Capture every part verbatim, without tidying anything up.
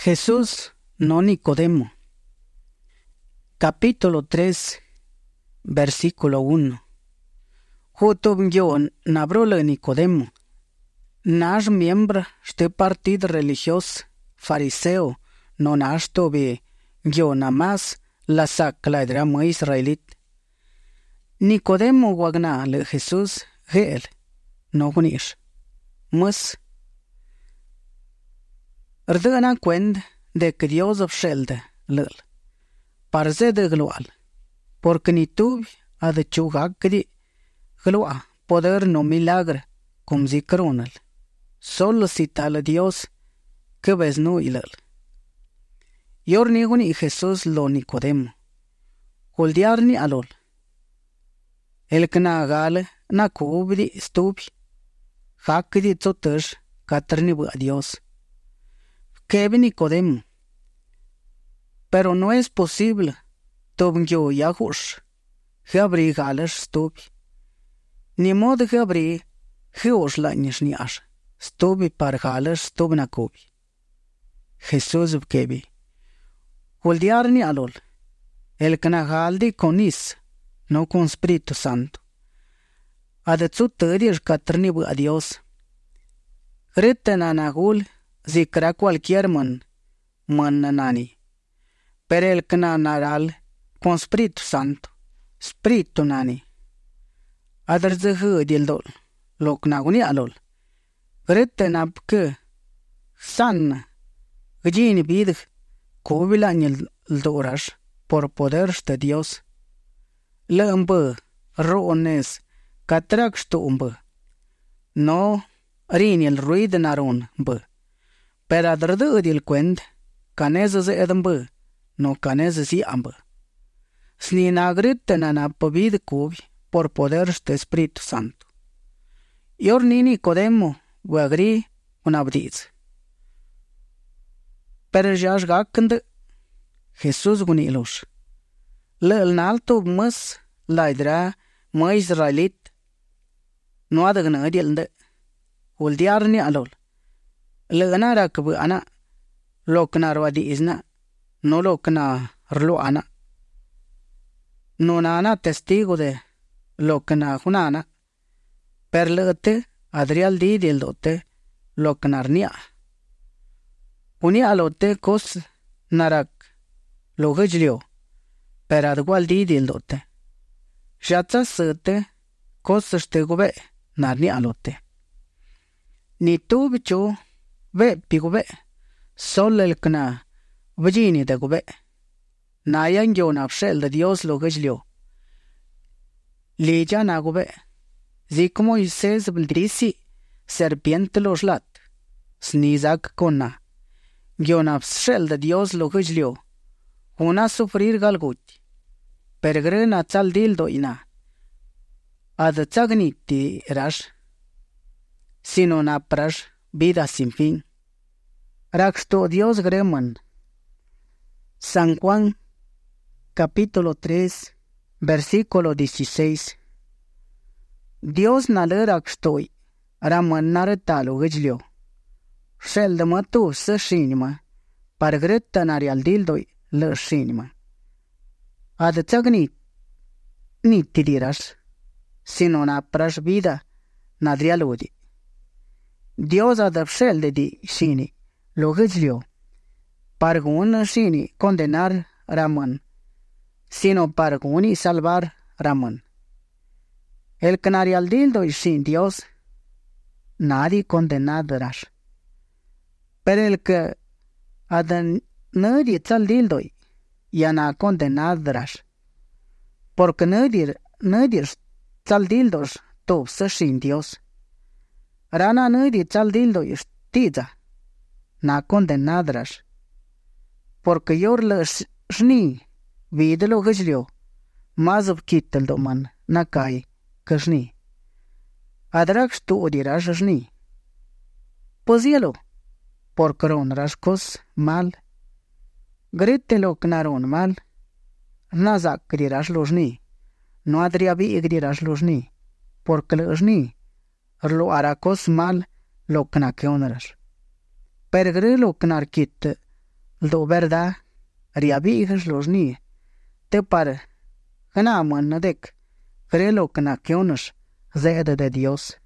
Jesús no Nicodemo. Capítulo tres, versículo uno. Jutubnyo nabrole Nicodemo. Nash miembro este partido religioso fariseo no nash tobe yo namas la sacla drama israelit. Nicodemo wagna le Jesús gel no gunish. Mus Rdana cuenta de que Dios obshelde lel. Parze de gloal. Porque ni tu ha de chugakdi gloa poder no milagre como si coronal. Solo si tal Dios que ves no ilel. Yor ni guni Jesús lo Nicodemo. Holdiar ni alol. El que na gale na kubdi stubi. Hakdi tsotesh katrni bu a Dios. Que Nicodemo. Pero no es posible. Tobnyo yahush. Jabri gales stubi. Ni modo jabri geosh lañish ni ash. Stubi par gales stubna kubi. Jesús kebi. Holdiar ni alol. El que na galdi conis. No con Espíritu Santo. Adetsu tedish katrni bu a Dios. Griten anagul. Zikra cualquier man, man nani. Pero el que na naral con Espíritu Santo, Espíritu nani. Adar zehu dildol, lok naguni alol. Grete napke, san, gjini bid, kubilan el dorash, por poder de Dios. Lembe, rones, katrakshtumbe. No, rin el ruido naron, be. Pero adrede el cuent, caneza se edambe, no caneza si ambe. Sni nagrite na pobid cubi, por poder de Espíritu Santo. Yor ni Nicodemo, wagri, un abdiz. Pero jash gakende, Jesús gunilos. Le el nalto mus, laidra, ma Israelit, no adagna dielde, uldiar ni alol. Legana rakbu ana lokna rwadi izna no lokna rlo ana no nana testigo de lokna hunana perlete adrial di del dote lokna rnia uni alote kos narak logajlio per adgual di del dote jatsa sete kos stegobe narni alote ni tu bicho ve pigube sol el kna vajini de gube nayan yo napshel de Dios lo gajlio leja na gube zi como Moisés bildrisi serpiente los lat snizak konna yo napshel de Dios lo gajlio una sufrir galgut pergrena tsal dildo ina ad tsagniti rash sino na prash vida sin fin. Raxto Dios greman. San Juan, capítulo tres, versículo dieciséis. Dios nale raxtoi, raman naretalo gajlio. Shel de matu se shinima, pargretta narial dildoi le shinima. Ad tsagni, ni tidiras, sino na prash vida nadrialudi. Dios adapshel de di shini, lo gajlio. Pargun shini condenar raman, sino parguni salvar raman. El canarial dildo y sin Dios, nadie condenadas. Pero el que adan nadie tal dildo ya na condenadas. Porque nadie, nadie tal dildos to se sin Dios. Rana nadi chal dildo istiza, na condenadas. Porque yor le shni, videlo gajlio, mazov kittel do man, na kai, kashni. Adrak tu odiras shni. Pozielo, porque ron raskos mal. Gritelo knaron mal, nazak griras lo shni. No adriabi igriras lo shni, porque le shni. Lo arakos mal lo knakeonras. Pergre lo knarkit lo verdad riabijas los ni te par gana man dek crelo que na kionos zede de Dios.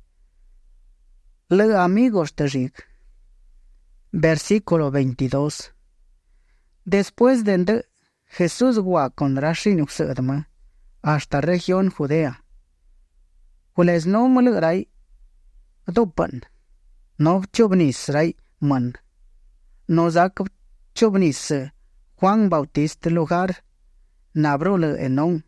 Le amigos de Rig. Versículo veintidós. Después de ende, Jesús gua con Rashin Uxedma hasta región Judea. Hules no mulgrai dopan. No chubnis rai man. No zak chubnis Juan Bautista lugar. Nabrole enon.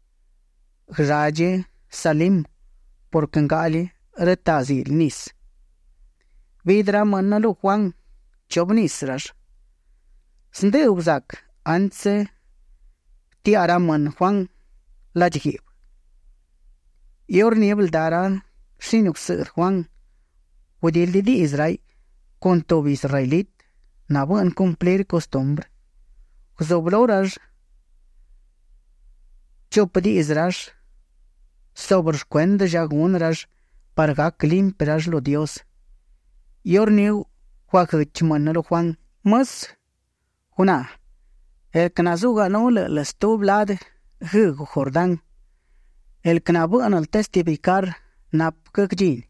Raje Salim por kangali retazil nis. Vidra manalo Juan chubnis rash. Snde uzak anse tiara man Juan lajhib. Yor niebel daran shinuk sir Juan udil di Israel con todo israelit na buen cumplir costumbre. Zobloras chopdi Israel sobre cuende jagunras para limpiar lo Dios. Yor niu huakuch manalo Juan mas Una, el que nazuga no le le stublad hug Jordán, el que nabuan al testificar nap kukjin.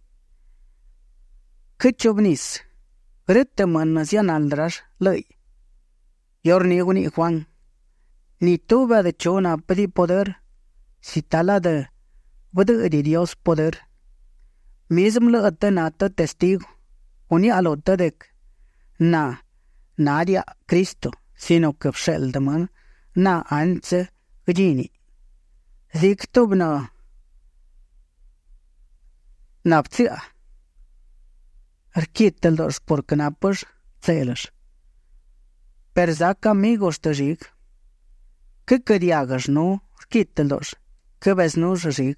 Kichubnis, ritteman nazian aldras ley. Yor ni uni Juan, ni tuve de chona pedi poder, si tala de vede de Dios poder. Mism le atenata testigo, uni alotadek, na, Nadia Cristo, sino que Sheldaman, na anse gini. Ziktubna naptia. Arquiteldos por canapos celos. Perzac amigos de rig. Que queriagas no, arquiteldos, que ves nos rig.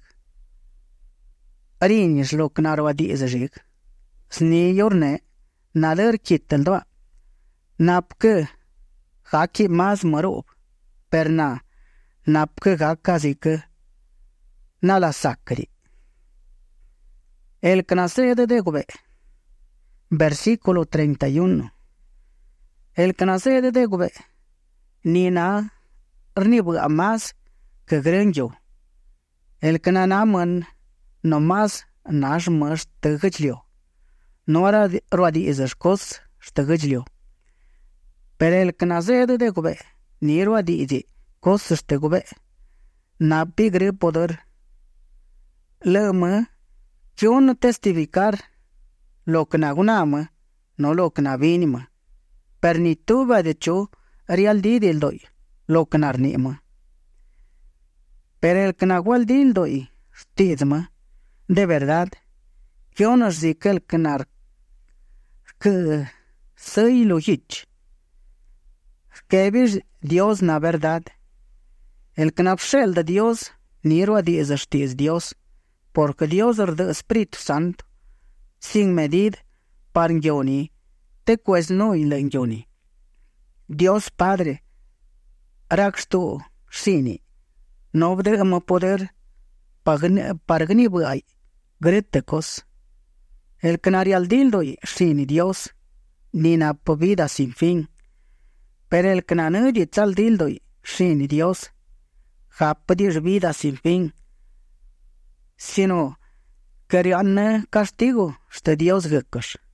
Arinis lo knarwa di is rig. Sni yorne, nada arquiteldoa. Napke haki mas marob, perna napke hakazike nala sacri. El canasede de Gobe. Versículo treinta y uno. El canasede de Gobe. Nina rnibu más que grenjo. El cananaman no más nash mas tegajlio. Nora rodi izashkos stegajlio. Pero el que nace de gobe, ni ro di di, cosas de gobe, na pigre poder. Lema, yo no testificar lo que nagunama, no lo que navinima. Per ni tuva de cho, real di del doy, lo que narnima. Pero el que nagual dil doy, stizma, de verdad, yo no sé que el que nar, que soy lo hich. Que vis Dios na verdad. El que napshel de Dios, ni ro di es Dios, porque Dios er de Espíritu Santo, sin medid, par yoni, te pues no y len yoni. Dios Padre, rakstu sini, no vdegama poder, pargni buay, gretecos. El que narial dildoi sini Dios, ni na vida sin fin. Pero el que nanedi tal dildoi, sin Dios, ja pedir vida sin fin, sino que castigo este Dios gekos.